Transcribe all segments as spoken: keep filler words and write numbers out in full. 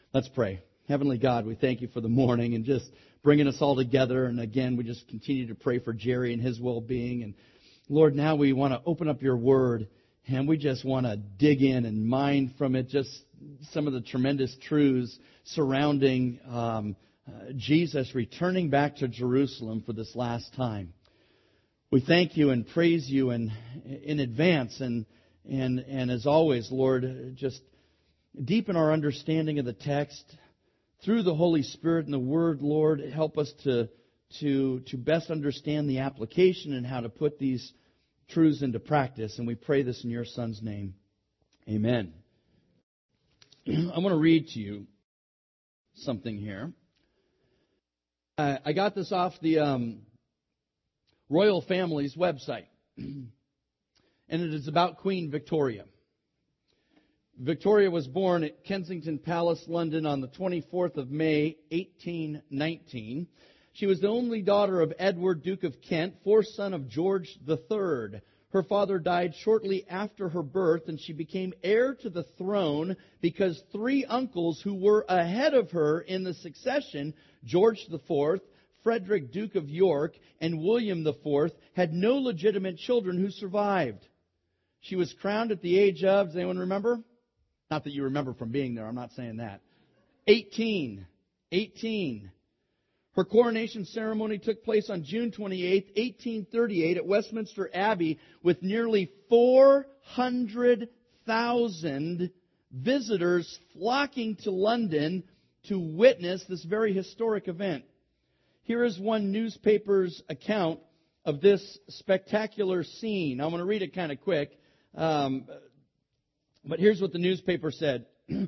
Let's pray. Heavenly God, we thank you for the morning and just bringing us all together. And again, we just continue to pray for Jerry and his well-being. And Lord, now we want to open up your word and we just want to dig in and mine from it just some of the tremendous truths surrounding um, uh, Jesus returning back to Jerusalem for this last time. We thank you and praise you in, in advance. And, and, and as always, Lord, just deepen our understanding of the text through the Holy Spirit and the Word, Lord. Help us to, to, to best understand the application and how to put these truths into practice. And we pray this in your Son's name. Amen. I want to read to you something here. I, I got this off the um, Royal Family's website. And it is about Queen Victoria. Victoria was born at Kensington Palace, London on the twenty-fourth of May, eighteen nineteen. She was the only daughter of Edward, Duke of Kent, fourth son of George the Third. Her father died shortly after her birth, and she became heir to the throne because three uncles who were ahead of her in the succession, George the Fourth, Frederick, Duke of York, and William the Fourth, had no legitimate children who survived. She was crowned at the age of, does anyone remember? Not that you remember from being there, I'm not saying that. eighteen. eighteen. Her coronation ceremony took place on June twenty-eighth, eighteen thirty-eight at Westminster Abbey with nearly four hundred thousand visitors flocking to London to witness this very historic event. Here is one newspaper's account of this spectacular scene. I'm going to read it kind of quick. Um, But here's what the newspaper said.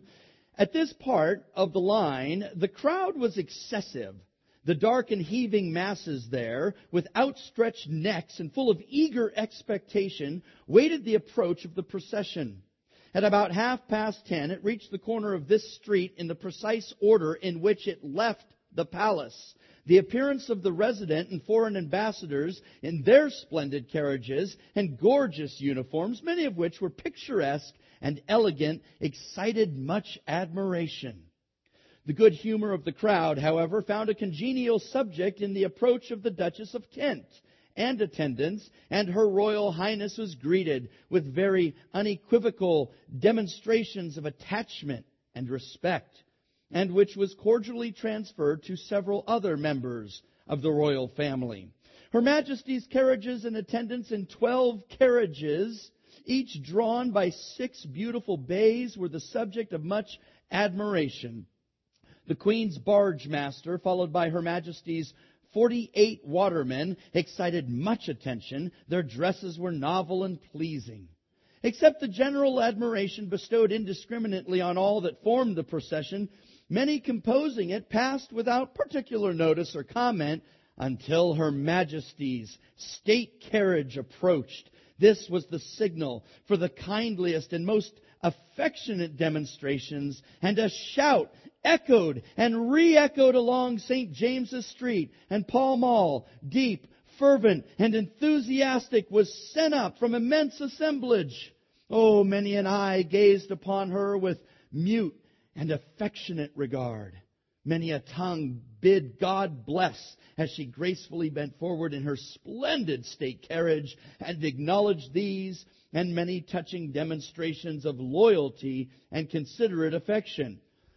At this part of the line, the crowd was excessive. The dark and heaving masses there, with outstretched necks and full of eager expectation, waited the approach of the procession. At about half past ten, it reached the corner of this street in the precise order in which it left the palace. The appearance of the resident and foreign ambassadors in their splendid carriages and gorgeous uniforms, many of which were picturesque and elegant, excited much admiration. The good humor of the crowd, however, found a congenial subject in the approach of the Duchess of Kent and attendants, and Her Royal Highness was greeted with very unequivocal demonstrations of attachment and respect, and which was cordially transferred to several other members of the royal family. Her Majesty's carriages and attendants in twelve carriages, each drawn by six beautiful bays, were the subject of much admiration. The Queen's barge master, followed by Her Majesty's forty-eight watermen, excited much attention. Their dresses were novel and pleasing. Except the general admiration bestowed indiscriminately on all that formed the procession, many composing it passed without particular notice or comment until Her Majesty's state carriage approached. This was the signal for the kindliest and most affectionate demonstrations, and a shout echoed and re-echoed along Saint James's Street and Pall Mall. Deep, fervent, and enthusiastic was sent up from immense assemblage. Oh, many an eye gazed upon her with mute and affectionate regard. Many a tongue bid God bless as she gracefully bent forward in her splendid state carriage and acknowledged these and many touching demonstrations of loyalty and considerate affection.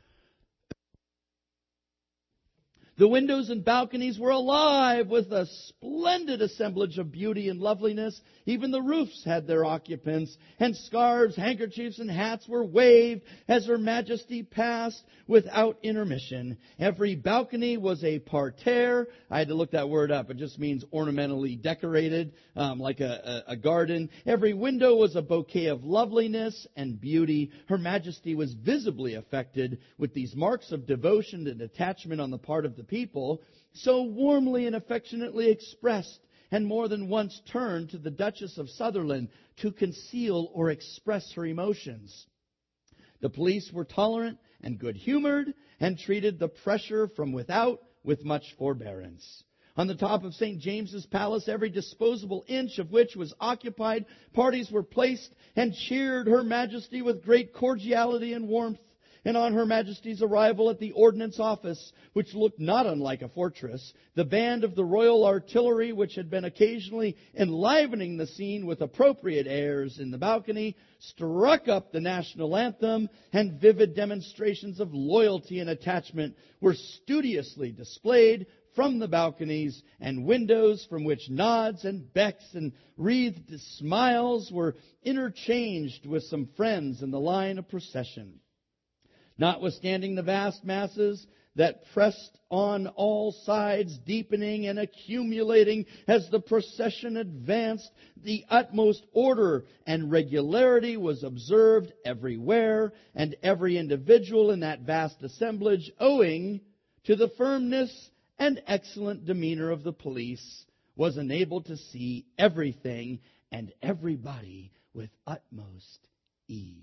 The windows and balconies were alive with a splendid assemblage of beauty and loveliness. Even the roofs had their occupants, and scarves, handkerchiefs, and hats were waved as Her Majesty passed without intermission. Every balcony was a parterre. I had to look that word up. It just means ornamentally decorated, um, like a, a, a garden. Every window was a bouquet of loveliness and beauty. Her Majesty was visibly affected with these marks of devotion and attachment on the part of the people, so warmly and affectionately expressed, and more than once turned to the Duchess of Sutherland to conceal or express her emotions. The police were tolerant and good-humored and treated the pressure from without with much forbearance. On the top of Saint James's Palace, every disposable inch of which was occupied, parties were placed and cheered Her Majesty with great cordiality and warmth. And on Her Majesty's arrival at the Ordnance Office, which looked not unlike a fortress, the band of the Royal Artillery, which had been occasionally enlivening the scene with appropriate airs in the balcony, struck up the national anthem, and vivid demonstrations of loyalty and attachment were studiously displayed from the balconies and windows, from which nods and becks and wreathed smiles were interchanged with some friends in the line of procession. Notwithstanding the vast masses that pressed on all sides, deepening and accumulating as the procession advanced, the utmost order and regularity was observed everywhere, and every individual in that vast assemblage, owing to the firmness and excellent demeanor of the police, was enabled to see everything and everybody with utmost ease.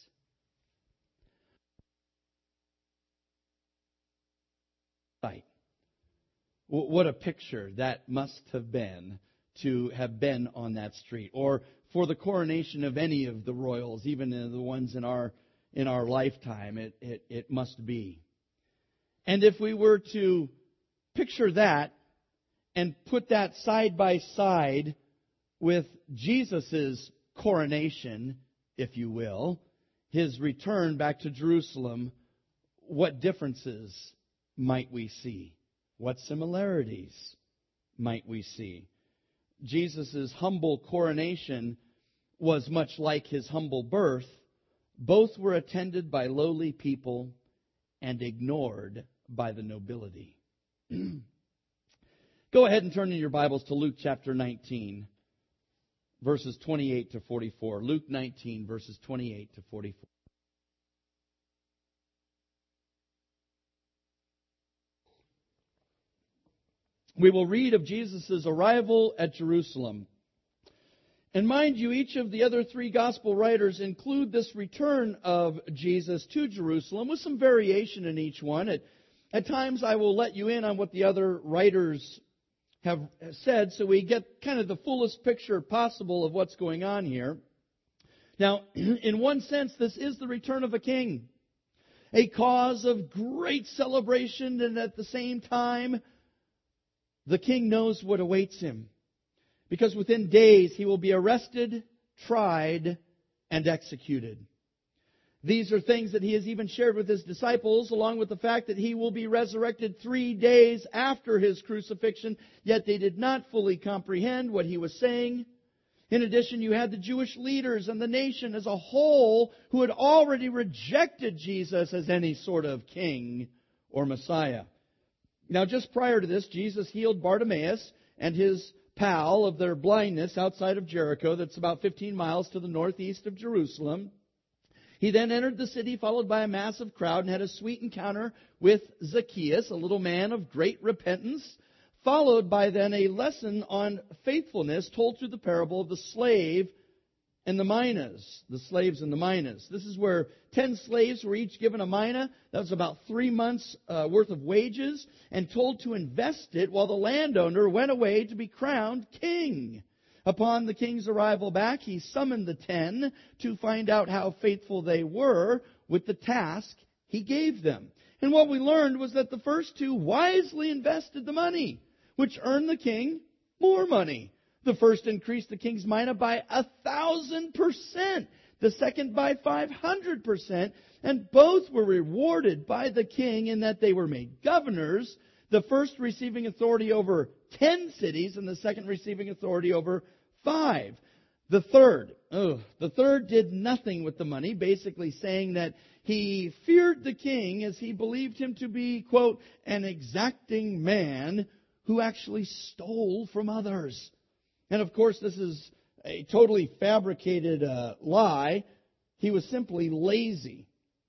Right. What a picture that must have been to have been on that street, or for the coronation of any of the royals, even the ones in our in our lifetime. It it, it must be. And if we were to picture that and put that side by side with Jesus' coronation, if you will, His return back to Jerusalem, what differences might we see? What similarities might we see? Jesus' humble coronation was much like His humble birth. Both were attended by lowly people and ignored by the nobility. Go ahead and turn in your Bibles to Luke chapter nineteen, verses twenty-eight to forty-four. Luke nineteen, verses twenty-eight to forty-four. We will read of Jesus' arrival at Jerusalem. And mind you, each of the other three gospel writers include this return of Jesus to Jerusalem with some variation in each one. At, at times I will let you in on what the other writers have said so we get kind of the fullest picture possible of what's going on here. Now, in one sense, this is the return of a king, a cause of great celebration, and at the same time, the king knows what awaits him, because within days he will be arrested, tried, and executed. These are things that he has even shared with his disciples, along with the fact that he will be resurrected three days after his crucifixion, yet they did not fully comprehend what he was saying. In addition, you had the Jewish leaders and the nation as a whole who had already rejected Jesus as any sort of king or Messiah. Now, just prior to this, Jesus healed Bartimaeus and his pal of their blindness outside of Jericho. That's about fifteen miles to the northeast of Jerusalem. He then entered the city, followed by a massive crowd, and had a sweet encounter with Zacchaeus, a little man of great repentance, followed by then a lesson on faithfulness told through the parable of the slave and the minas, the slaves and the minas. This is where ten slaves were each given a mina. That was about three months' uh, worth of wages, and told to invest it while the landowner went away to be crowned king. Upon the king's arrival back, he summoned the ten to find out how faithful they were with the task he gave them. And what we learned was that the first two wisely invested the money, which earned the king more money. The first increased the king's mina by a thousand percent. The second by five hundred percent. And both were rewarded by the king in that they were made governors. The first receiving authority over ten cities and the second receiving authority over five. The third, oh, the third did nothing with the money, basically saying that he feared the king as he believed him to be, quote, an exacting man who actually stole from others. And of course, this is a totally fabricated uh, lie. He was simply lazy.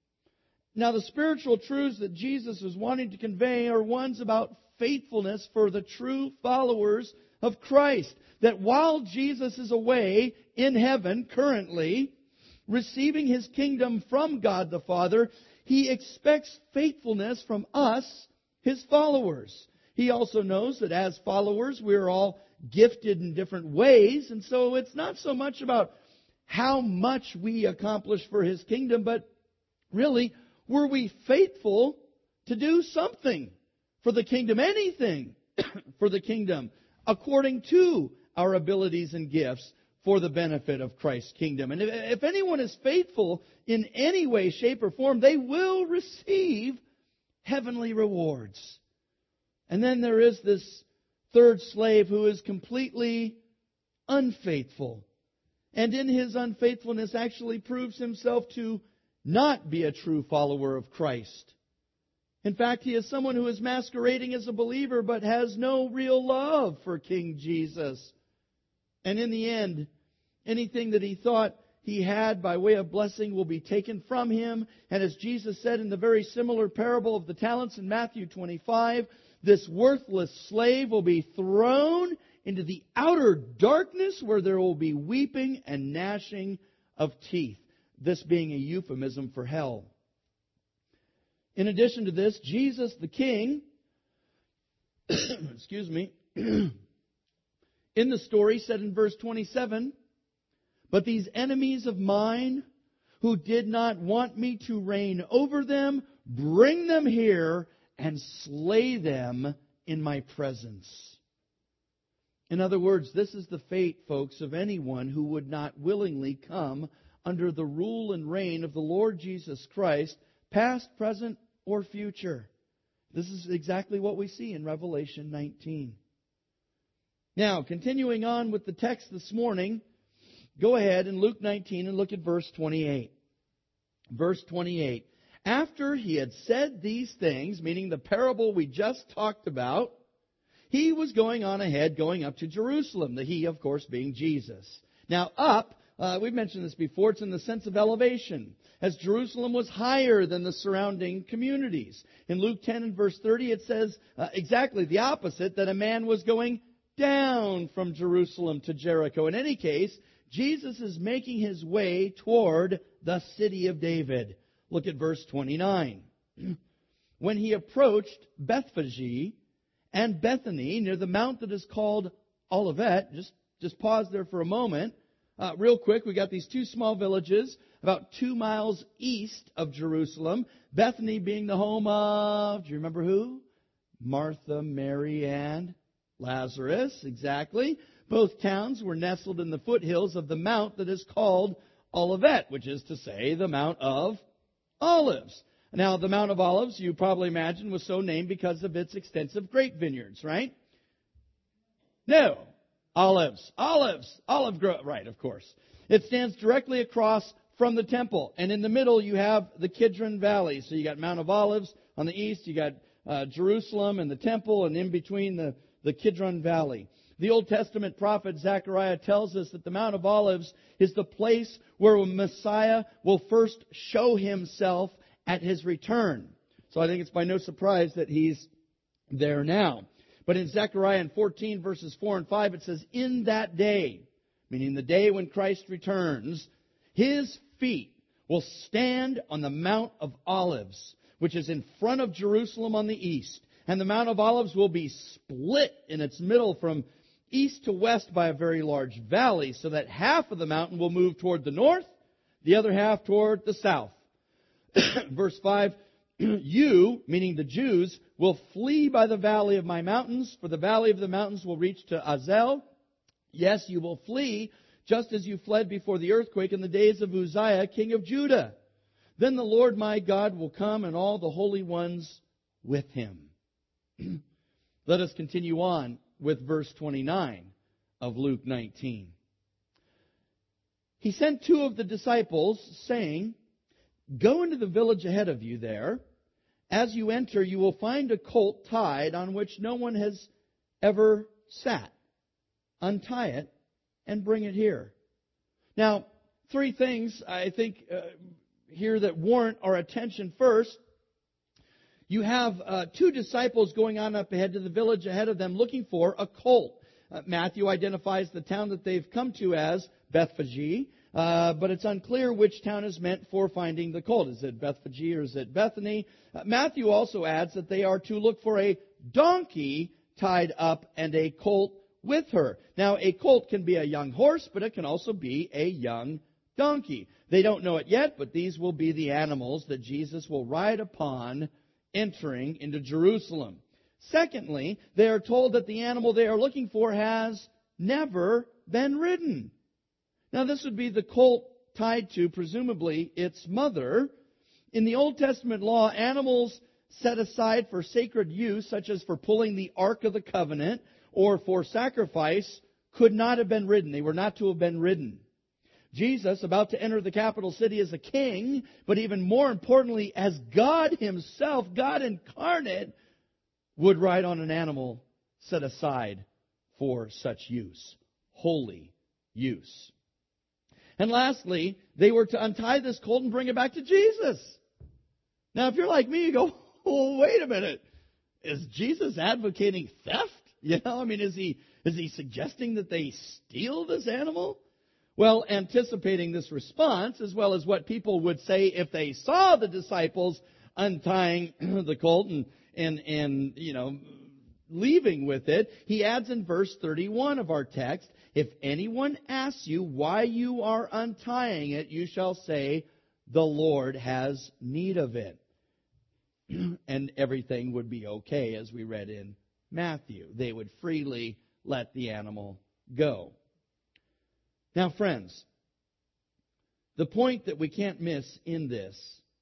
Now, the spiritual truths that Jesus is wanting to convey are ones about faithfulness for the true followers of Christ. That while Jesus is away in heaven currently, receiving His kingdom from God the Father, He expects faithfulness from us, His followers. He also knows that as followers, we are all gifted in different ways. And so it's not so much about how much we accomplish for His kingdom, but really were we faithful to do something for the kingdom, anything for the kingdom, according to our abilities and gifts for the benefit of Christ's kingdom. And if, if anyone is faithful in any way, shape, or form, they will receive heavenly rewards. And then there is this third slave who is completely unfaithful. And in his unfaithfulness actually proves himself to not be a true follower of Christ. In fact, he is someone who is masquerading as a believer but has no real love for King Jesus. And in the end, anything that he thought he had by way of blessing will be taken from him. And as Jesus said in the very similar parable of the talents in Matthew twenty-five, this worthless slave will be thrown into the outer darkness where there will be weeping and gnashing of teeth. This being a euphemism for hell. In addition to this, Jesus the King, excuse me, in the story said in verse twenty-seven, "But these enemies of mine who did not want me to reign over them, bring them here and slay them in my presence." In other words, this is the fate, folks, of anyone who would not willingly come under the rule and reign of the Lord Jesus Christ, past, present, or future. This is exactly what we see in Revelation nineteen. Now, continuing on with the text this morning, go ahead in Luke nineteen and look at verse twenty-eight. Verse twenty-eight. After he had said these things, meaning the parable we just talked about, he was going on ahead, going up to Jerusalem. The he, of course, being Jesus. Now, up, uh, we've mentioned this before, it's in the sense of elevation, as Jerusalem was higher than the surrounding communities. In Luke ten and verse thirty, it says uh, exactly the opposite, that a man was going down from Jerusalem to Jericho. In any case, Jesus is making his way toward the city of David. Look at verse twenty-nine. When he approached Bethphage and Bethany, near the mount that is called Olivet, just, just pause there for a moment. Uh, real quick, we got these two small villages about two miles east of Jerusalem. Bethany being the home of, do you remember who? Martha, Mary, and Lazarus, exactly. Both towns were nestled in the foothills of the mount that is called Olivet, which is to say the Mount of Olives. Now, the Mount of Olives, you probably imagine, was so named because of its extensive grape vineyards, right? No. Olives. Olives. Olive grove. Right, of course. It stands directly across from the temple. And in the middle, you have the Kidron Valley. So you got Mount of Olives on the east. You got uh, Jerusalem and the temple. And in between, the, the Kidron Valley. The Old Testament prophet Zechariah tells us that the Mount of Olives is the place where Messiah will first show himself at his return. So I think it's by no surprise that he's there now. But in Zechariah in fourteen verses four and five, it says, "In that day," meaning the day when Christ returns, "his feet will stand on the Mount of Olives, which is in front of Jerusalem on the east. And the Mount of Olives will be split in its middle from east to west by a very large valley, so that half of the mountain will move toward the north, the other half toward the south." Verse five, "You," meaning the Jews, "will flee by the valley of my mountains, for the valley of the mountains will reach to Azel. Yes, you will flee, just as you fled before the earthquake in the days of Uzziah, king of Judah. Then the Lord my God will come, and all the holy ones with him." Let us continue on with verse twenty-nine of Luke nineteen. "He sent two of the disciples, saying, 'Go into the village ahead of you there. As you enter, you will find a colt tied on which no one has ever sat. Untie it and bring it here.'" Now, three things I think uh, here that warrant our attention. First, you have uh, two disciples going on up ahead to the village ahead of them looking for a colt. Uh, Matthew identifies the town that they've come to as Bethphage. Uh, but it's unclear which town is meant for finding the colt. Is it Bethphage or is it Bethany? Uh, Matthew also adds that they are to look for a donkey tied up and a colt with her. Now, a colt can be a young horse, but it can also be a young donkey. They don't know it yet, but these will be the animals that Jesus will ride upon entering into Jerusalem. Secondly, they are told that the animal they are looking for has never been ridden. Now, this would be the colt tied to, presumably, its mother. In the Old Testament law, animals set aside for sacred use, such as for pulling the Ark of the Covenant or for sacrifice, could not have been ridden. They were not to have been ridden. Jesus, about to enter the capital city as a king, but even more importantly, as God Himself, God incarnate, would ride on an animal set aside for such use, holy use. And lastly, they were to untie this colt and bring it back to Jesus. Now, if you're like me, you go, oh, wait a minute. Is Jesus advocating theft? You know, I mean, is he is he suggesting that they steal this animal? Well, anticipating this response, as well as what people would say if they saw the disciples untying the colt and, and, and, you know, leaving with it, he adds in verse thirty-one of our text, if anyone asks you why you are untying it, you shall say, the Lord has need of it. And everything would be okay, as we read in Matthew. They would freely let the animal go. Now, friends, the point that we can't miss in this,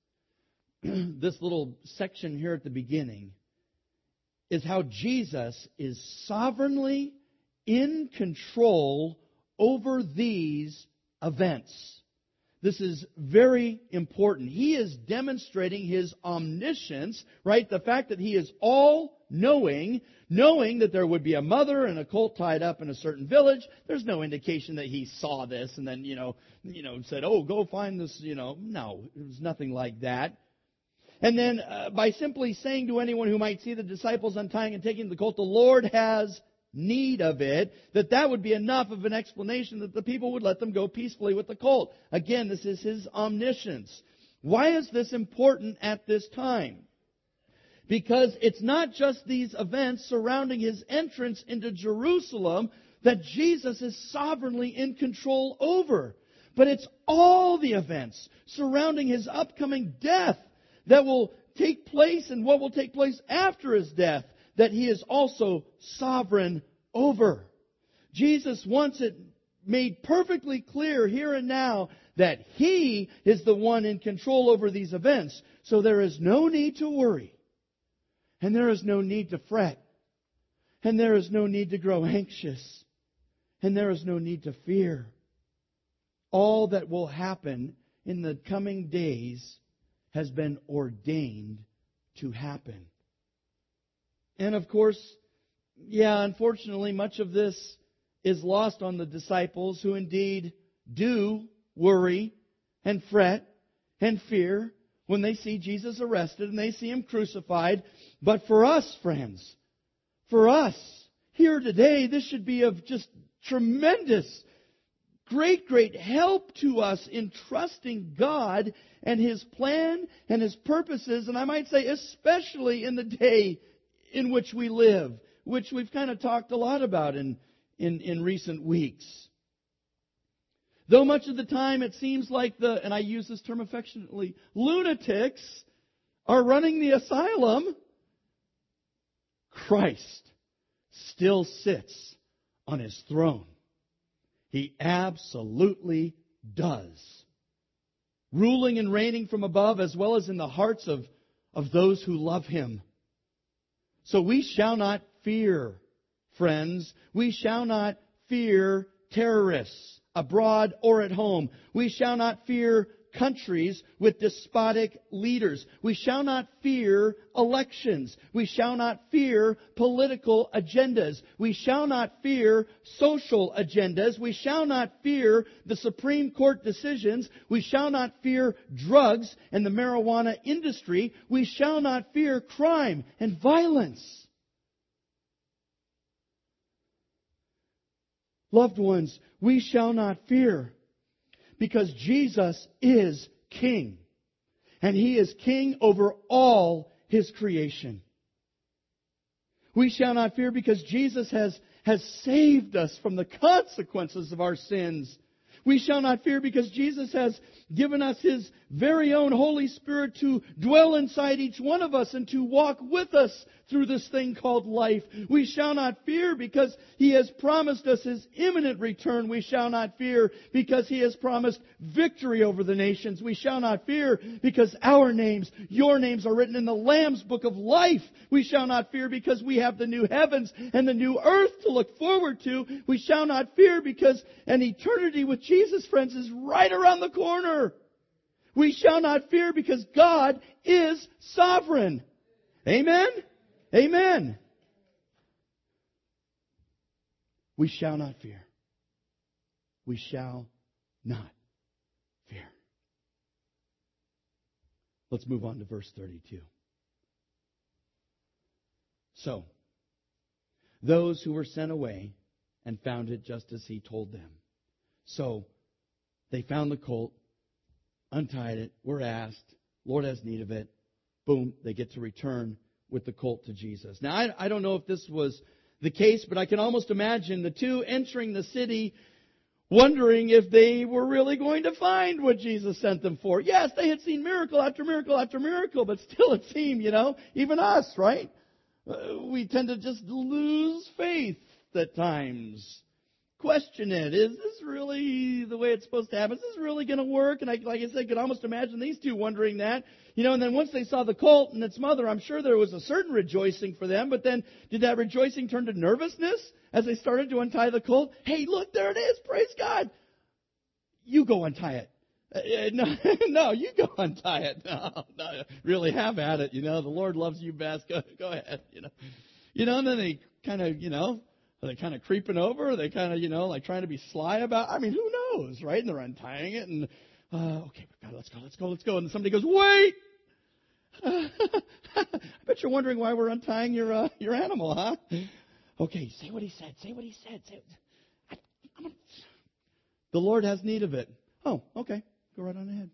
this little section here at the beginning, is how Jesus is sovereignly in control over these events. This is very important. He is demonstrating His omniscience, right? The fact that He is all-knowing, knowing that there would be a mother and a colt tied up in a certain village. There's no indication that He saw this and then, you know, you know, said, oh, go find this, you know. No, it was nothing like that. And then uh, by simply saying to anyone who might see the disciples untying and taking the colt, the Lord has need of it, that that would be enough of an explanation that the people would let them go peacefully with the colt. Again, this is His omniscience. Why is this important at this time? Because it's not just these events surrounding His entrance into Jerusalem that Jesus is sovereignly in control over, but it's all the events surrounding His upcoming death that will take place and what will take place after His death that He is also sovereign over. Jesus wants it made perfectly clear here and now that He is the one in control over these events. So there is no need to worry. And there is no need to fret. And there is no need to grow anxious. And there is no need to fear. All that will happen in the coming days has been ordained to happen. And of course, yeah, unfortunately, much of this is lost on the disciples who indeed do worry and fret and fear when they see Jesus arrested and they see Him crucified. But for us, friends, for us here today, this should be of just tremendous, great, great help to us in trusting God and His plan and His purposes, and I might say especially in the day in which we live, which we've kind of talked a lot about in, in, in recent weeks. Though much of the time it seems like the, and I use this term affectionately, lunatics are running the asylum, Christ still sits on His throne. He absolutely does. Ruling and reigning from above as well as in the hearts of, of those who love Him. So we shall not fear, friends. We shall not fear terrorists abroad or at home. We shall not fear countries with despotic leaders. We shall not fear elections. We shall not fear political agendas. We shall not fear social agendas. We shall not fear the Supreme Court decisions. We shall not fear drugs and the marijuana industry. We shall not fear crime and violence. Loved ones, we shall not fear. Because Jesus is King. And He is King over all His creation. We shall not fear because Jesus has, has saved us from the consequences of our sins. We shall not fear because Jesus has given us His very own Holy Spirit to dwell inside each one of us and to walk with us through this thing called life. We shall not fear because He has promised us His imminent return. We shall not fear because He has promised victory over the nations. We shall not fear because our names, your names are written in the Lamb's book of life. We shall not fear because we have the new heavens and the new earth to look forward to. We shall not fear because an eternity with Jesus, friends, is right around the corner. We shall not fear because God is sovereign. Amen? Amen. We shall not fear. We shall not fear. Let's move on to verse thirty-two. So, those who were sent away and found it just as He told them. So, they found the colt, untied it, were asked, Lord has need of it. Boom, they get to return with the colt to Jesus. Now, I, I don't know if this was the case, but I can almost imagine the two entering the city wondering if they were really going to find what Jesus sent them for. Yes, they had seen miracle after miracle after miracle, but still it seemed, you know, even us, right? Uh, we tend to just lose faith at times. Question it. Is this really the way it's supposed to happen? Is this really going to work? And I, like I said, I could almost imagine these two wondering that. You know, and then once they saw the colt and its mother, I'm sure there was a certain rejoicing for them. But then did that rejoicing turn to nervousness as they started to untie the colt? Hey, look, there it is. Praise God. You go untie it. Uh, no, no, you go untie it. No, no, really have at it. You know, the Lord loves you best. Go, go ahead. You know, you know, and then they kind of, you know, are they kind of creeping over? Are they kind of, you know, like trying to be sly about? I mean, who knows, right? And they're untying it, and uh, okay, God, let's go, let's go, let's go. And somebody goes, wait. I bet you're wondering why we're untying your uh, your animal, huh? Okay, say what he said. Say what he said. Say, I, I'm gonna, the Lord has need of it. Oh, okay. Go right on ahead.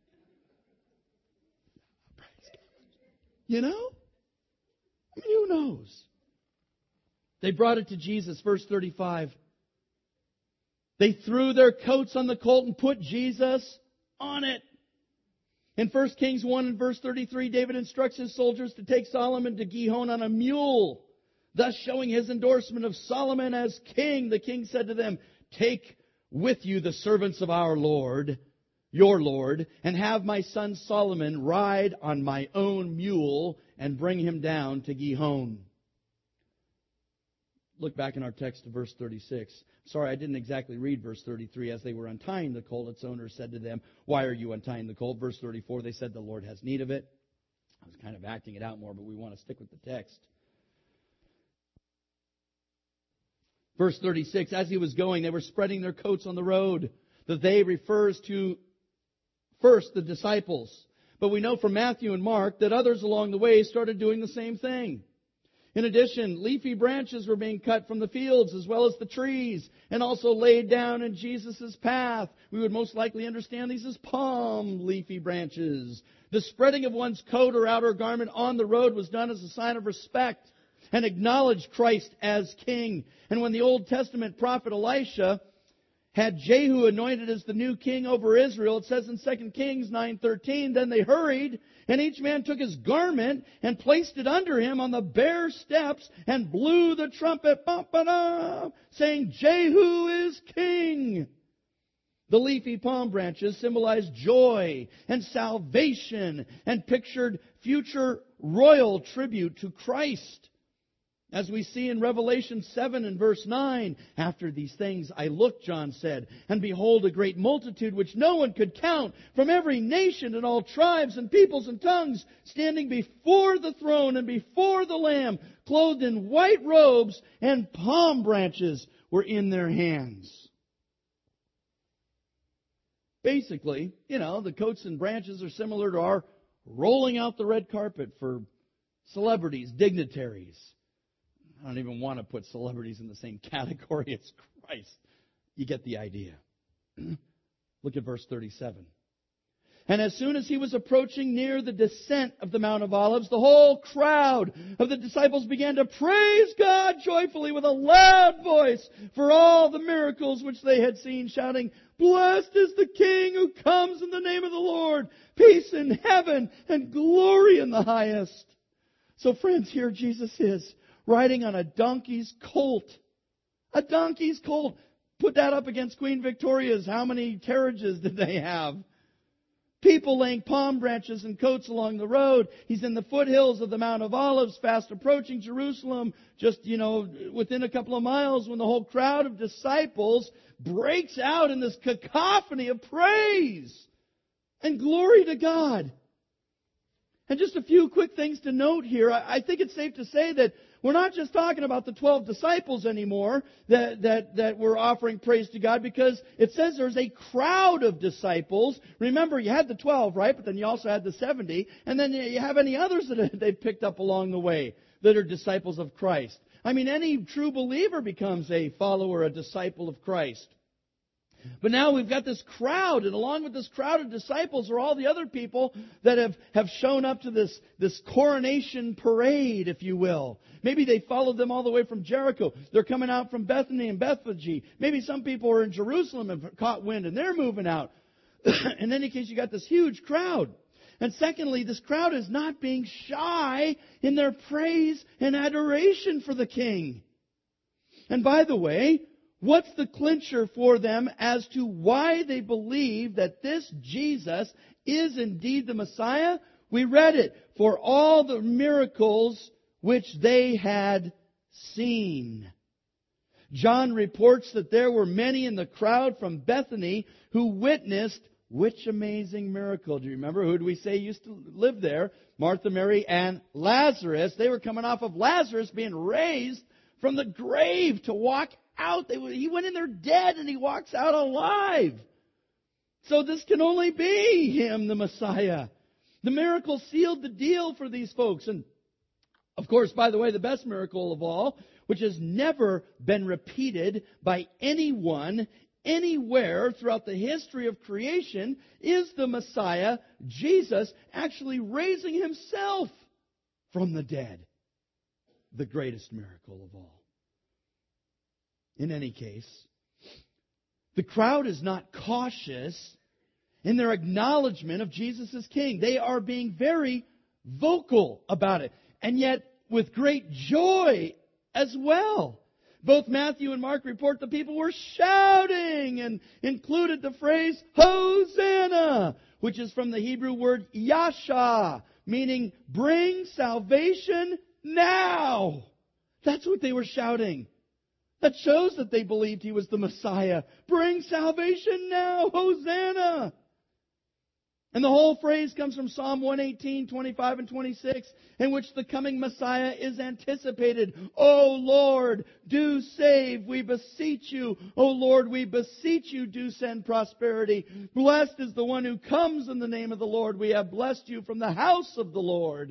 You know? I mean, who knows? They brought it to Jesus, verse thirty-five. They threw their coats on the colt and put Jesus on it. In First Kings one and verse thirty-three, David instructs his soldiers to take Solomon to Gihon on a mule, thus showing his endorsement of Solomon as king. The king said to them, take with you the servants of our Lord, your Lord, and have my son Solomon ride on my own mule and bring him down to Gihon. Look back in our text to verse thirty-six. Sorry, I didn't exactly read verse thirty-three. As they were untying the colt, its owner said to them, why are you untying the colt? Verse thirty-four, they said, the Lord has need of it. I was kind of acting it out more, but we want to stick with the text. Verse thirty-six, as he was going, they were spreading their coats on the road. The they refers to first the disciples. But we know from Matthew and Mark that others along the way started doing the same thing. In addition, leafy branches were being cut from the fields as well as the trees and also laid down in Jesus' path. We would most likely understand these as palm leafy branches. The spreading of one's coat or outer garment on the road was done as a sign of respect and acknowledged Christ as king. And when the Old Testament prophet Elisha had Jehu anointed as the new king over Israel, it says in Second Kings nine thirteen, then they hurried, and each man took his garment and placed it under him on the bare steps and blew the trumpet, bum, ba-dum, saying, Jehu is king. The leafy palm branches symbolized joy and salvation and pictured future royal tribute to Christ. As we see in Revelation seven and verse nine, after these things I looked, John said, and behold a great multitude which no one could count, from every nation and all tribes and peoples and tongues, standing before the throne and before the Lamb, clothed in white robes, and palm branches were in their hands. Basically, you know, the coats and branches are similar to our rolling out the red carpet for celebrities, dignitaries. I don't even want to put celebrities in the same category as Christ. You get the idea. Look at verse thirty-seven. And as soon as he was approaching near the descent of the Mount of Olives, the whole crowd of the disciples began to praise God joyfully with a loud voice for all the miracles which they had seen, shouting, "Blessed is the King who comes in the name of the Lord! Peace in heaven and glory in the highest!" So friends, here Jesus is, riding on a donkey's colt. A donkey's colt. Put that up against Queen Victoria's. How many carriages did they have? People laying palm branches and coats along the road. He's in the foothills of the Mount of Olives, fast approaching Jerusalem, just, you know, within a couple of miles, when the whole crowd of disciples breaks out in this cacophony of praise and glory to God. And just a few quick things to note here. I think it's safe to say that we're not just talking about the twelve disciples anymore that, that, that we're offering praise to God, because it says there's a crowd of disciples. Remember, you had the twelve, right? But then you also had the seventy. And then you have any others that they've picked up along the way that are disciples of Christ. I mean, any true believer becomes a follower, a disciple of Christ. But now we've got this crowd, and along with this crowd of disciples are all the other people that have, have shown up to this, this coronation parade, if you will. Maybe they followed them all the way from Jericho. They're coming out from Bethany and Bethphage. Maybe some people are in Jerusalem and have caught wind and they're moving out. In any case, you got this huge crowd. And secondly, this crowd is not being shy in their praise and adoration for the King. And by the way, what's the clincher for them as to why they believe that this Jesus is indeed the Messiah? We read it. For all the miracles which they had seen. John reports that there were many in the crowd from Bethany who witnessed which amazing miracle. Do you remember? Who did we say used to live there? Martha, Mary, and Lazarus. They were coming off of Lazarus being raised from the grave to walk out. They, he went in there dead and he walks out alive. So this can only be him, the Messiah. The miracle sealed the deal for these folks. And of course, by the way, the best miracle of all, which has never been repeated by anyone anywhere throughout the history of creation, is the Messiah, Jesus, actually raising himself from the dead. The greatest miracle of all. In any case, the crowd is not cautious in their acknowledgement of Jesus as King. They are being very vocal about it, and yet with great joy as well. Both Matthew and Mark report the people were shouting and included the phrase, Hosanna, which is from the Hebrew word Yasha, meaning bring salvation now. That's what they were shouting. That shows that they believed he was the Messiah. Bring salvation now, Hosanna. And the whole phrase comes from Psalm one eighteen, twenty-five and twenty-six, in which the coming Messiah is anticipated. O Lord, do save, we beseech you. O Lord, we beseech you, do send prosperity. Blessed is the one who comes in the name of the Lord. We have blessed you from the house of the Lord.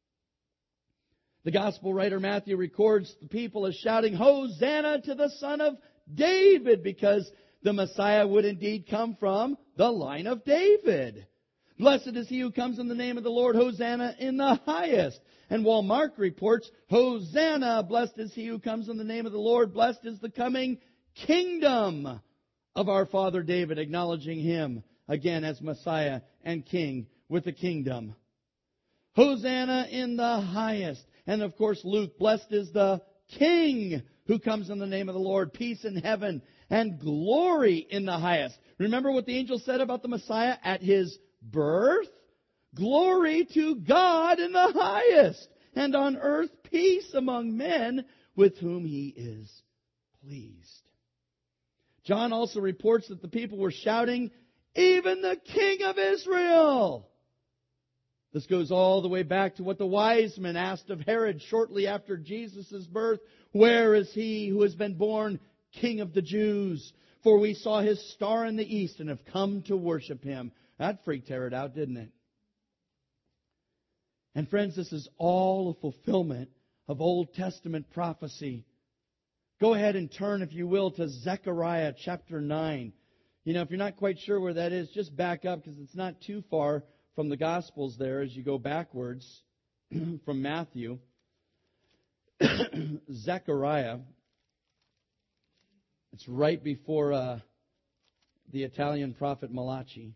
The gospel writer Matthew records the people as shouting, Hosanna to the Son of David, because the Messiah would indeed come from the line of David. Blessed is he who comes in the name of the Lord, Hosanna in the highest. And while Mark reports, Hosanna, blessed is he who comes in the name of the Lord, blessed is the coming kingdom of our father David, acknowledging him again as Messiah and King with the kingdom. Hosanna in the highest. And of course Luke, blessed is the King who comes in the name of the Lord, peace in heaven and glory in the highest. Remember what the angel said about the Messiah at his birth? Glory to God in the highest, and on earth peace among men with whom he is pleased. John also reports that the people were shouting, even the King of Israel. This goes all the way back to what the wise men asked of Herod shortly after Jesus' birth. Where is he who has been born King of the Jews? For we saw his star in the east and have come to worship him. That freaked Herod out, didn't it? And friends, this is all a fulfillment of Old Testament prophecy. Go ahead and turn, if you will, to Zechariah chapter nine. You know, if you're not quite sure where that is, just back up because it's not too far from the Gospels there as you go backwards from Matthew. Zechariah. It's right before uh, the Italian prophet Malachi.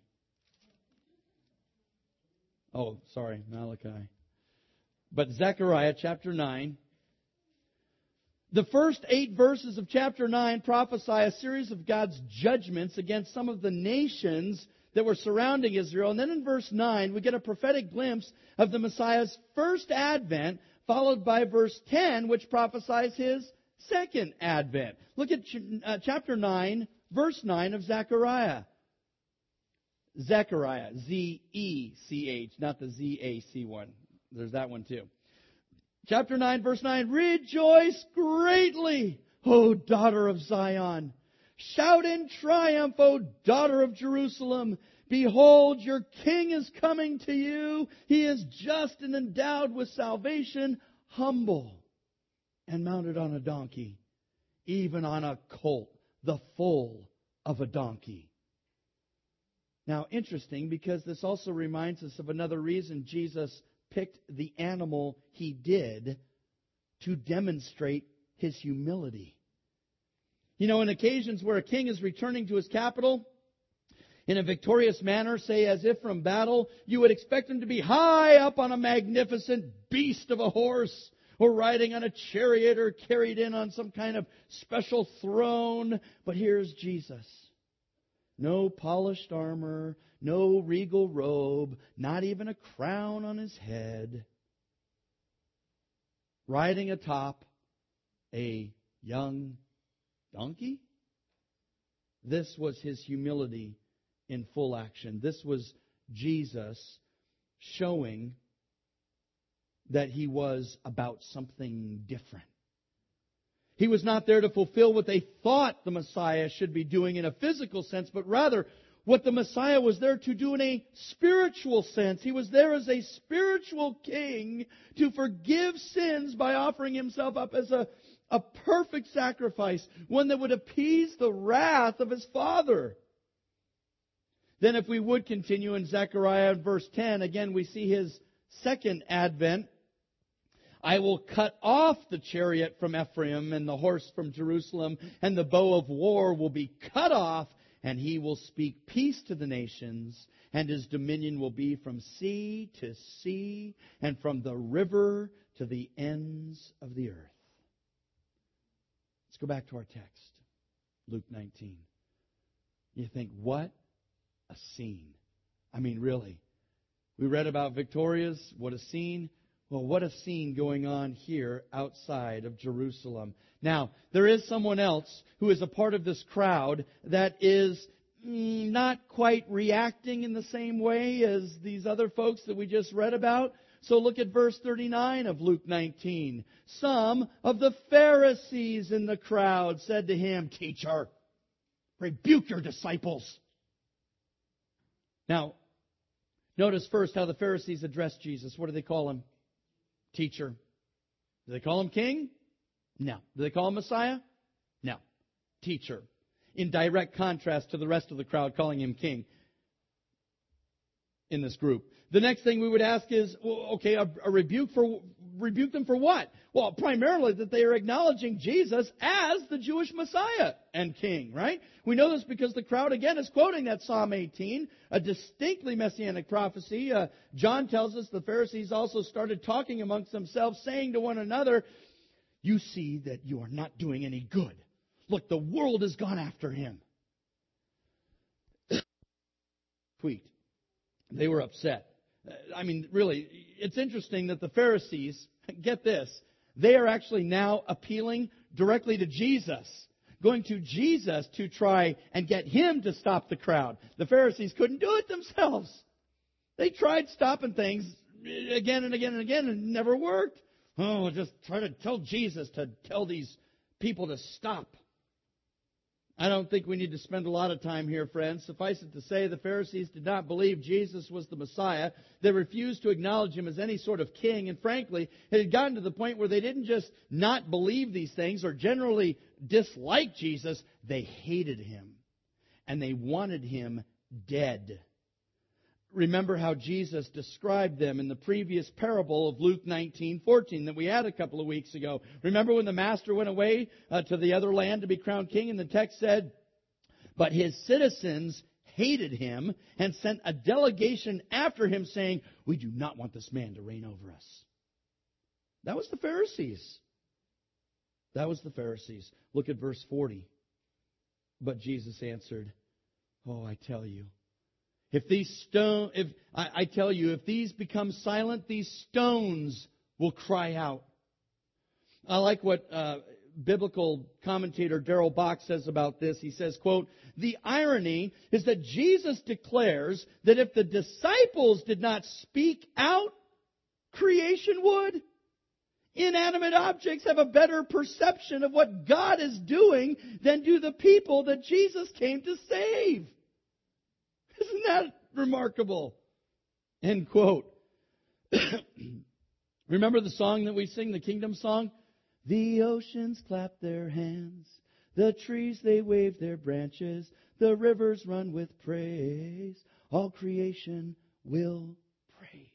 Oh, sorry, Malachi. But Zechariah chapter nine. The first eight verses of chapter nine prophesy a series of God's judgments against some of the nations that were surrounding Israel. And then in verse nine, we get a prophetic glimpse of the Messiah's first advent, followed by verse ten, which prophesies His second advent. Look at uh, chapter nine, verse nine of Zechariah. Zechariah, Z E C H, not the Z A C one. There's that one too. Chapter nine, verse nine, rejoice greatly, O daughter of Zion. Shout in triumph, O daughter of Jerusalem. Behold, your king is coming to you. He is just and endowed with salvation, humble and mounted on a donkey, even on a colt, the foal of a donkey. Now, interesting, because this also reminds us of another reason Jesus picked the animal He did to demonstrate His humility. You know, in occasions where a king is returning to his capital in a victorious manner, say as if from battle, you would expect him to be high up on a magnificent beast of a horse, or riding on a chariot, or carried in on some kind of special throne. But here's Jesus. No polished armor, no regal robe, not even a crown on His head. Riding atop a young donkey? This was His humility in full action. This was Jesus showing that He was about something different. He was not there to fulfill what they thought the Messiah should be doing in a physical sense, but rather what the Messiah was there to do in a spiritual sense. He was there as a spiritual king to forgive sins by offering Himself up as a, a perfect sacrifice, one that would appease the wrath of His Father. Then if we would continue in Zechariah verse ten, again we see His second advent. I will cut off the chariot from Ephraim and the horse from Jerusalem, and the bow of war will be cut off, and He will speak peace to the nations, and His dominion will be from sea to sea, and from the river to the ends of the earth. Let's go back to our text, Luke nineteen. You think, what a scene. I mean, really. We read about Victoria's, what a scene. Well, what a scene going on here outside of Jerusalem. Now, there is someone else who is a part of this crowd that is mm, not quite reacting in the same way as these other folks that we just read about. So look at verse thirty-nine of Luke nineteen. Some of the Pharisees in the crowd said to Him, Teacher, rebuke your disciples. Now, notice first how the Pharisees addressed Jesus. What do they call Him? Teacher. Do they call Him king? No. Do they call Him Messiah? No. Teacher. In direct contrast to the rest of the crowd calling Him king in this group. The next thing we would ask is, well, okay, a, a rebuke for rebuke them for what? Well, primarily that they are acknowledging Jesus as the Jewish Messiah and king, right? We know this because the crowd again is quoting that Psalm eighteen, a distinctly messianic prophecy. Uh, John tells us the Pharisees also started talking amongst themselves, saying to one another, you see that you are not doing any good. Look, the world has gone after Him. Tweet. They were upset. I mean, really, it's interesting that the Pharisees, get this, they are actually now appealing directly to Jesus, going to Jesus to try and get Him to stop the crowd. The Pharisees couldn't do it themselves. They tried stopping things again and again and again, and it never worked. Oh, we'll just try to tell Jesus to tell these people to stop. I don't think we need to spend a lot of time here, friends. Suffice it to say, the Pharisees did not believe Jesus was the Messiah. They refused to acknowledge Him as any sort of king. And frankly, it had gotten to the point where they didn't just not believe these things or generally dislike Jesus. They hated Him. and they wanted him dead. Remember how Jesus described them in the previous parable of Luke nineteen fourteen that we had a couple of weeks ago. Remember when the master went away uh, to the other land to be crowned king, and the text said, "But his citizens hated him and sent a delegation after him saying, 'We do not want this man to reign over us.'" That was the Pharisees. That was the Pharisees. Look at verse forty. "But Jesus answered, 'Oh, I tell you, If these stone, if I, I tell you, if these become silent, these stones will cry out.'" I like what uh, biblical commentator Darrell Bock says about this. He says, quote, "The irony is that Jesus declares that if the disciples did not speak out, creation would. Inanimate objects have a better perception of what God is doing than do the people that Jesus came to save. Isn't that remarkable?" End quote. Remember the song that we sing, the Kingdom song? "The oceans clap their hands, the trees they wave their branches, the rivers run with praise, all creation will praise."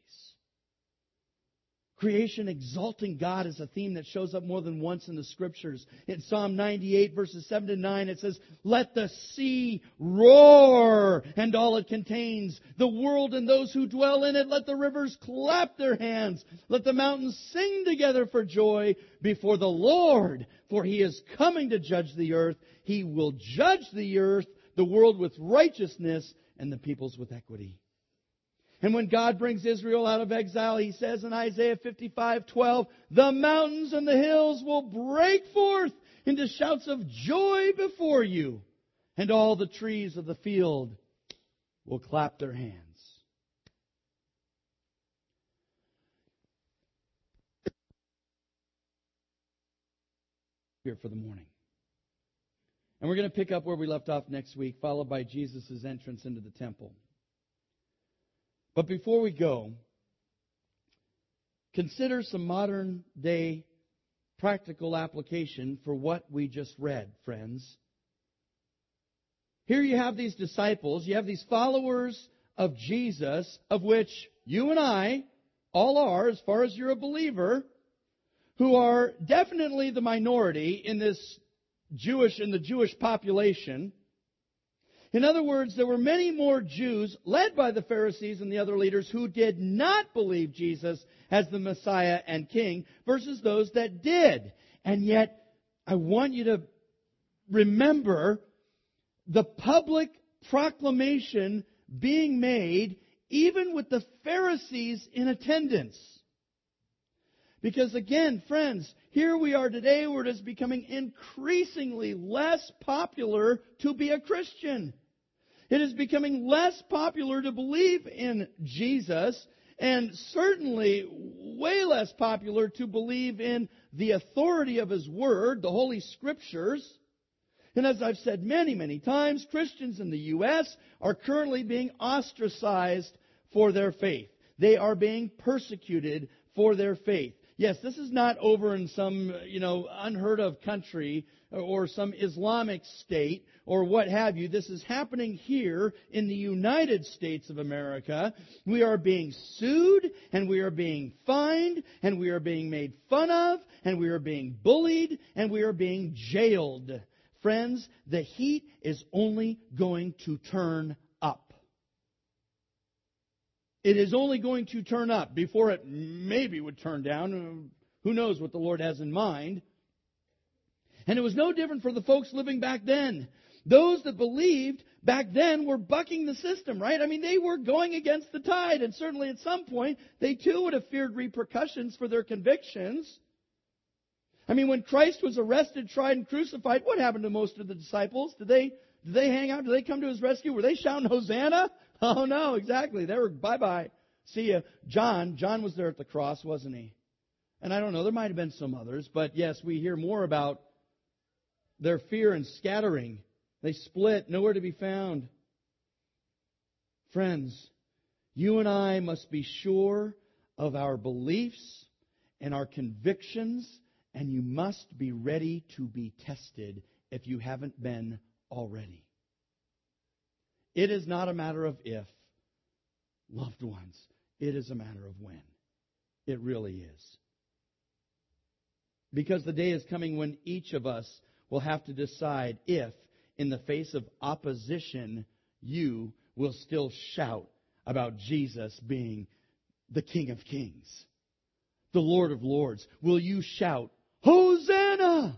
Creation exalting God is a theme that shows up more than once in the Scriptures. In Psalm ninety-eight, verses seven to nine, it says, "Let the sea roar and all it contains, the world and those who dwell in it. Let the rivers clap their hands. Let the mountains sing together for joy before the Lord, for He is coming to judge the earth. He will judge the earth, the world with righteousness, and the peoples with equity." And when God brings Israel out of exile, He says in Isaiah fifty-five twelve, "The mountains and the hills will break forth into shouts of joy before you, and all the trees of the field will clap their hands." Here for the morning. And we're going to pick up where we left off next week, followed by Jesus' entrance into the temple. But before we go, consider some modern day practical application for what we just read, friends. Here you have these disciples, you have these followers of Jesus, of which you and I all are, as far as you're a believer, who are definitely the minority in this Jewish, in the Jewish population. In other words, there were many more Jews, led by the Pharisees and the other leaders, who did not believe Jesus as the Messiah and King, versus those that did. And yet, I want you to remember the public proclamation being made, even with the Pharisees in attendance. Because again, friends, here we are today where it is becoming increasingly less popular to be a Christian. It is becoming less popular to believe in Jesus, and certainly way less popular to believe in the authority of His Word, the Holy Scriptures. And as I've said many, many times, Christians in the U S are currently being ostracized for their faith. They are being persecuted for their faith. Yes, this is not over in some, you know, unheard of country or some Islamic state or what have you. This is happening here in the United States of America. We are being sued and we are being fined and we are being made fun of and we are being bullied and we are being jailed. Friends, the heat is only going to turn up. It is only going to turn up before it maybe would turn down. Who knows what the Lord has in mind. And it was no different for the folks living back then. Those that believed back then were bucking the system, right? I mean, they were going against the tide. And certainly at some point, they too would have feared repercussions for their convictions. I mean, when Christ was arrested, tried, and crucified, what happened to most of the disciples? Did they, did they hang out? Did they come to His rescue? Were they shouting Hosanna? Oh, no, exactly. They were, bye-bye. See ya. John, John was there at the cross, wasn't he? And I don't know, there might have been some others, but yes, we hear more about their fear and scattering. They split, nowhere to be found. Friends, you and I must be sure of our beliefs and our convictions, and you must be ready to be tested if you haven't been already. It is not a matter of if, loved ones. It is a matter of when. It really is. Because the day is coming when each of us will have to decide if, in the face of opposition, you will still shout about Jesus being the King of Kings, the Lord of Lords. Will you shout, Hosanna?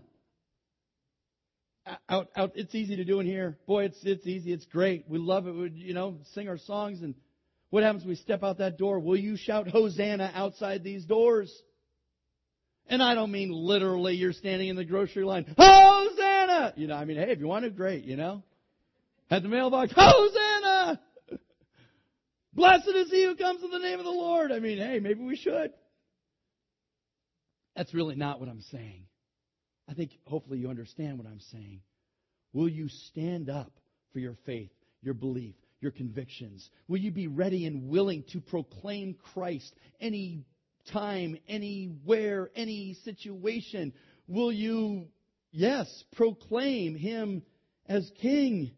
Out, out. It's easy to do in here. Boy, it's it's easy. It's great. We love it. We, you know, sing our songs. And what happens when we step out that door? Will you shout Hosanna outside these doors? And I don't mean literally you're standing in the grocery line, Hosanna! You know, I mean, hey, if you want to, great, you know. At the mailbox, Hosanna! Blessed is he who comes in the name of the Lord. I mean, hey, maybe we should. That's really not what I'm saying. I think hopefully you understand what I'm saying. Will you stand up for your faith, your belief, your convictions? Will you be ready and willing to proclaim Christ any time, anywhere, any situation? Will you, yes, proclaim Him as King?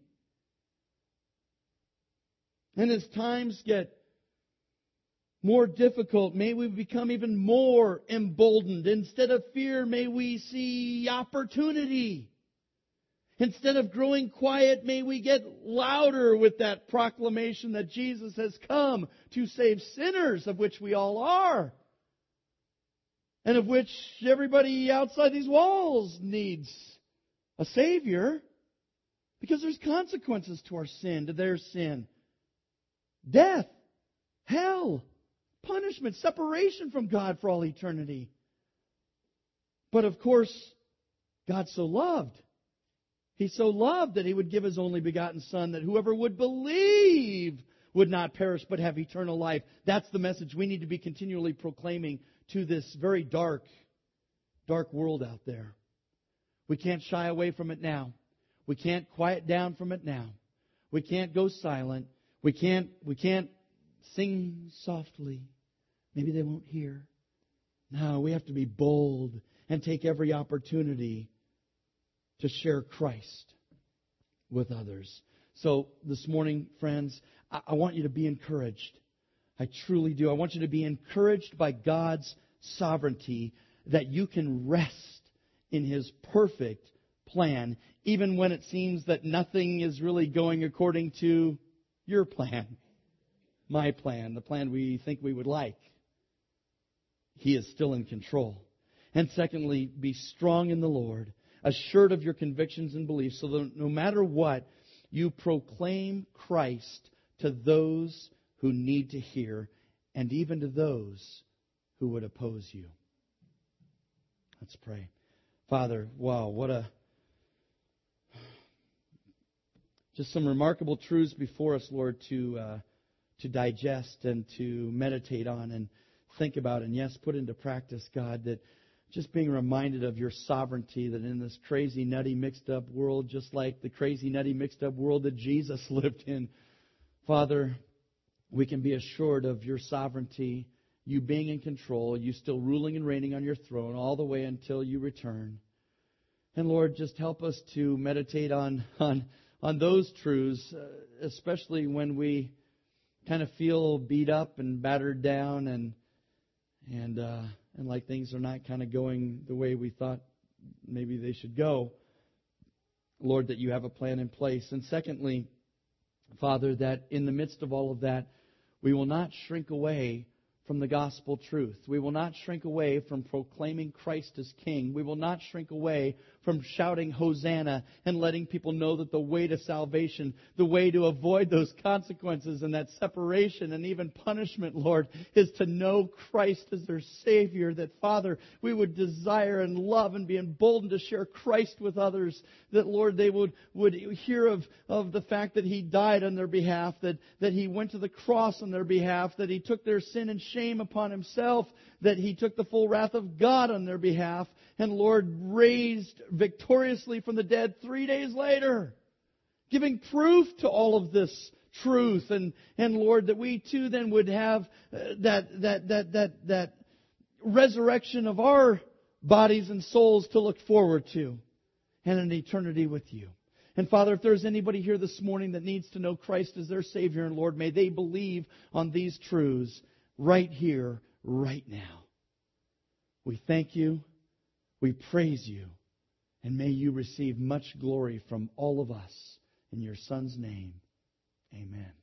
And as times get more difficult, may we become even more emboldened. Instead of fear, may we see opportunity. Instead of growing quiet, may we get louder with that proclamation that Jesus has come to save sinners, of which we all are, and of which everybody outside these walls needs a Savior, because there's consequences to our sin, to their sin. Death, hell, punishment, separation from God for all eternity. But of course, God so loved. He so loved that He would give His only begotten Son, that whoever would believe would not perish but have eternal life. That's the message we need to be continually proclaiming to this very dark, dark world out there. We can't shy away from it now. We can't quiet down from it now. We can't go silent. We can't, we can't sing softly. Maybe they won't hear. No, we have to be bold and take every opportunity to share Christ with others. So this morning, friends, I, I want you to be encouraged. I truly do. I want you to be encouraged by God's sovereignty, that you can rest in His perfect plan, even when it seems that nothing is really going according to your plan, my plan, the plan we think we would like. He is still in control. And secondly, be strong in the Lord, assured of your convictions and beliefs, so that no matter what, you proclaim Christ to those who need to hear, and even to those who would oppose you. Let's pray. Father, wow, what a just some remarkable truths before us, Lord, to uh, to digest and to meditate on and think about, and yes, put into practice, God, that just being reminded of your sovereignty, that in this crazy, nutty, mixed-up world, just like the crazy, nutty, mixed-up world that Jesus lived in, Father, we can be assured of your sovereignty, you being in control, you still ruling and reigning on your throne all the way until you return. And Lord, just help us to meditate on on, on those truths, uh, especially when we kind of feel beat up and battered down and and uh, and like things are not kind of going the way we thought maybe they should go. Lord, that you have a plan in place. And secondly, Father, that in the midst of all of that, we will not shrink away from the gospel truth. We will not shrink away from proclaiming Christ as King. We will not shrink away from shouting Hosanna and letting people know that the way to salvation, the way to avoid those consequences and that separation and even punishment, Lord, is to know Christ as their Savior. That, Father, we would desire and love and be emboldened to share Christ with others. That, Lord, they would, would hear of, of the fact that He died on their behalf, that, that He went to the cross on their behalf, that He took their sin and shame upon Himself, that He took the full wrath of God on their behalf, and, Lord, raised victoriously from the dead three days later, giving proof to all of this truth. And, and Lord, that we too then would have uh, that, that, that, that, that resurrection of our bodies and souls to look forward to, and an eternity with you. And Father, if there's anybody here this morning that needs to know Christ as their Savior and Lord, may they believe on these truths right here, right now. We thank you. We praise you. And may you receive much glory from all of us. In your Son's name, amen.